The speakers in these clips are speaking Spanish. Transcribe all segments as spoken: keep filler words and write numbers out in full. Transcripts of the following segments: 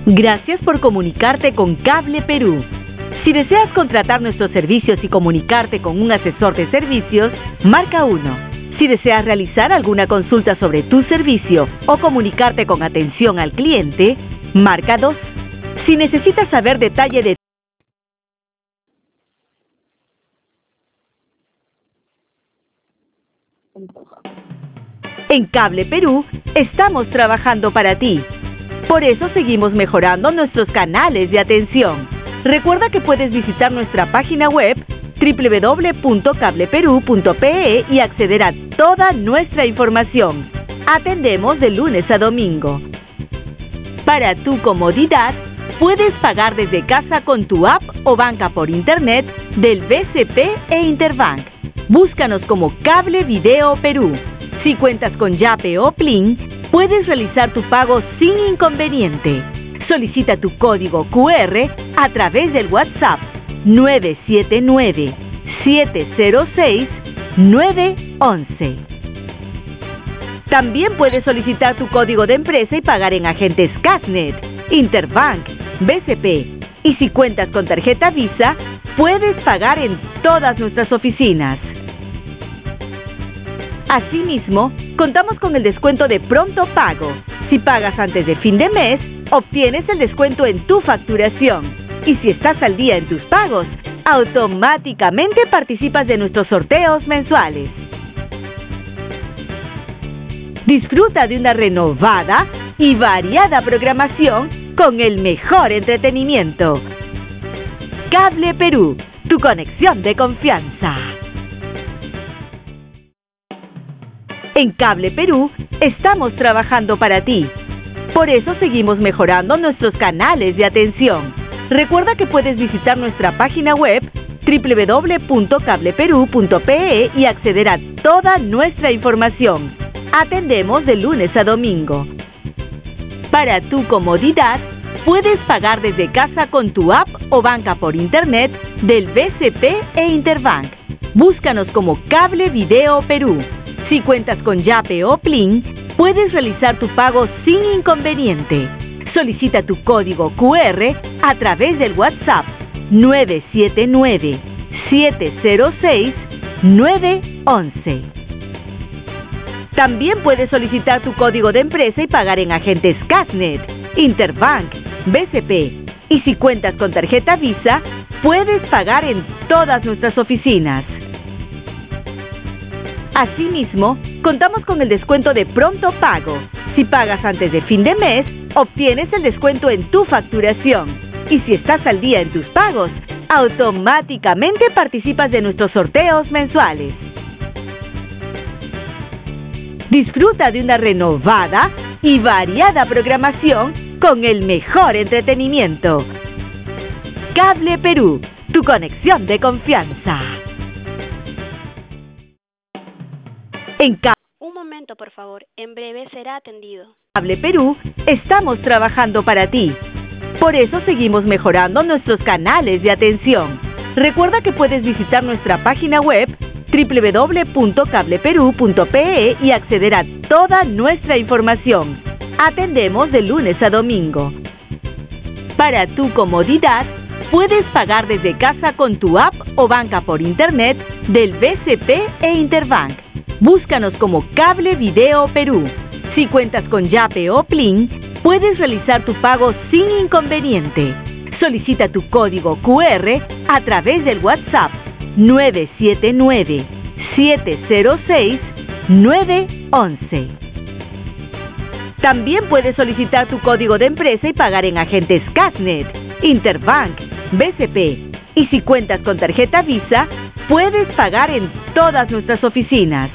Gracias por comunicarte con Cable Perú. Si deseas contratar nuestros servicios y comunicarte con un asesor de servicios, marca uno. Si deseas realizar alguna consulta sobre tu servicio o comunicarte con atención al cliente, marca dos. Si necesitas saber detalle de En Cable Perú, estamos trabajando para ti. Por eso seguimos mejorando nuestros canales de atención. Recuerda que puedes visitar nuestra página web doble u doble u doble u punto cable perú punto pe e y acceder a toda nuestra información. Atendemos de lunes a domingo. Para tu comodidad, puedes pagar desde casa con tu app o banca por internet del B C P e Interbank. Búscanos como Cable Video Perú. Si cuentas con Yape o Plin, puedes realizar tu pago sin inconveniente. Solicita tu código cu erre a través del WhatsApp nueve siete nueve, siete cero seis, nueve once. También puedes solicitar tu código de empresa y pagar en agentes Casnet, Interbank, B C P. Y si cuentas con tarjeta Visa, puedes pagar en todas nuestras oficinas. Asimismo, contamos con el descuento de pronto pago. Si pagas antes de fin de mes, obtienes el descuento en tu facturación. Y si estás al día en tus pagos, automáticamente participas de nuestros sorteos mensuales. Disfruta de una renovada y variada programación con el mejor entretenimiento. Cable Perú, tu conexión de confianza. En Cable Perú, estamos trabajando para ti. Por eso seguimos mejorando nuestros canales de atención. Recuerda que puedes visitar nuestra página web doble u doble u doble u punto cable perú punto pe e y acceder a toda nuestra información. Atendemos de lunes a domingo. Para tu comodidad, puedes pagar desde casa con tu app o banca por internet del B C P e Interbank. Búscanos como Cable Video Perú. Si cuentas con Yape o Plin, puedes realizar tu pago sin inconveniente. Solicita tu código cu erre a través del WhatsApp nueve siete nueve, siete cero seis, nueve once. También puedes solicitar tu código de empresa y pagar en agentes Casnet, Interbank, B C P. Y si cuentas con tarjeta Visa, puedes pagar en todas nuestras oficinas. Asimismo, contamos con el descuento de pronto pago. Si pagas antes de fin de mes, obtienes el descuento en tu facturación. Y si estás al día en tus pagos, automáticamente participas de nuestros sorteos mensuales. Disfruta de una renovada y variada programación con el mejor entretenimiento. Cable Perú, tu conexión de confianza. En Cable Un momento, por favor. En breve será atendido. Cable Perú, estamos trabajando para ti. Por eso seguimos mejorando nuestros canales de atención. Recuerda que puedes visitar nuestra página web doble u doble u doble u punto cable perú punto pe e y acceder a toda nuestra información. Atendemos de lunes a domingo. Para tu comodidad, puedes pagar desde casa con tu app o banca por internet del B C P e Interbank. Búscanos como Cable Video Perú. Si cuentas con Yape o Plin, puedes realizar tu pago sin inconveniente. Solicita tu código cu erre a través del WhatsApp nueve siete nueve, siete cero seis, nueve once. También puedes solicitar tu código de empresa y pagar en agentes Casnet, Interbank, B C P. Y si cuentas con tarjeta Visa, puedes pagar en todas nuestras oficinas.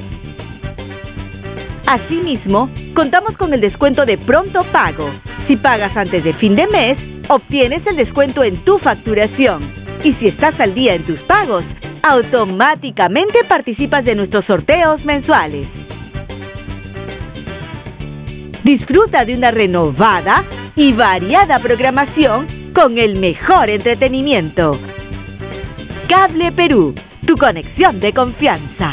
Asimismo, contamos con el descuento de pronto pago. Si pagas antes de fin de mes, obtienes el descuento en tu facturación. Y si estás al día en tus pagos, automáticamente participas de nuestros sorteos mensuales. Disfruta de una renovada y variada programación con el mejor entretenimiento. Cable Perú, tu conexión de confianza.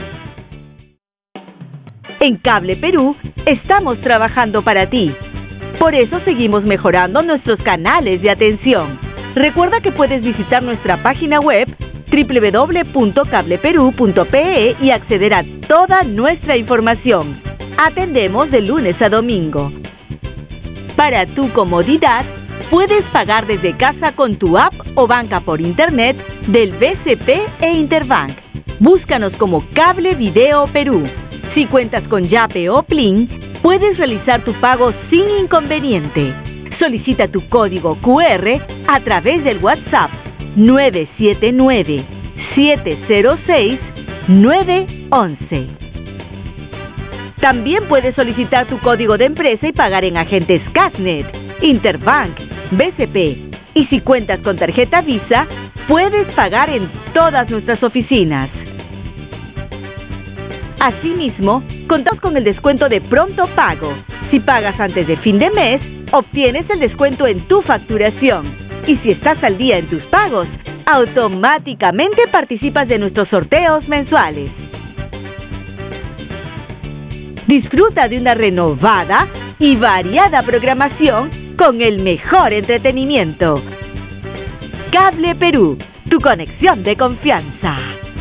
En Cable Perú, estamos trabajando para ti. Por eso seguimos mejorando nuestros canales de atención. Recuerda que puedes visitar nuestra página web doble u doble u doble u punto cable perú punto pe e y acceder a toda nuestra información. Atendemos de lunes a domingo. Para tu comodidad, puedes pagar desde casa con tu app o banca por internet del B C P e Interbank. Búscanos como Cable Video Perú. Si cuentas con Yape o Plin, puedes realizar tu pago sin inconveniente. Solicita tu código cu erre a través del WhatsApp nueve siete nueve, siete cero seis, nueve once. También puedes solicitar tu código de empresa y pagar en agentes Casnet, Interbank, B C P. Y si cuentas con tarjeta Visa, puedes pagar en todas nuestras oficinas. Asimismo, contamos con el descuento de pronto pago. Si pagas antes de fin de mes, obtienes el descuento en tu facturación. Y si estás al día en tus pagos, automáticamente participas de nuestros sorteos mensuales. Disfruta de una renovada y variada programación con el mejor entretenimiento. Cable Perú, tu conexión de confianza.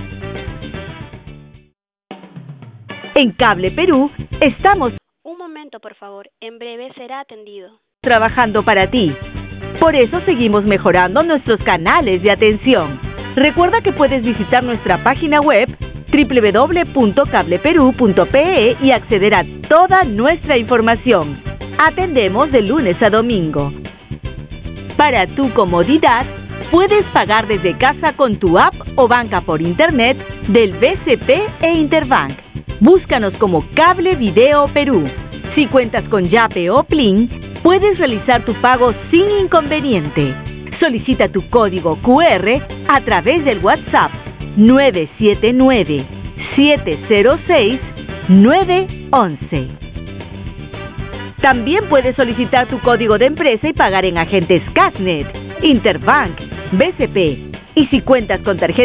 En Cable Perú estamos Un momento, por favor. En breve será atendido. trabajando para ti. Por eso seguimos mejorando nuestros canales de atención. Recuerda que puedes visitar nuestra página web doble u doble u doble u punto cable perú punto pe e y acceder a toda nuestra información. Atendemos de lunes a domingo. Para tu comodidad, puedes pagar desde casa con tu app o banca por internet del B C P e Interbank. Búscanos como Cable Video Perú. Si cuentas con Yape o Plin, puedes realizar tu pago sin inconveniente. Solicita tu código cu erre a través del WhatsApp nueve siete nueve, siete cero seis, nueve once. También puedes solicitar tu código de empresa y pagar en agentes Casnet, Interbank, B C P. Y si cuentas con tarjeta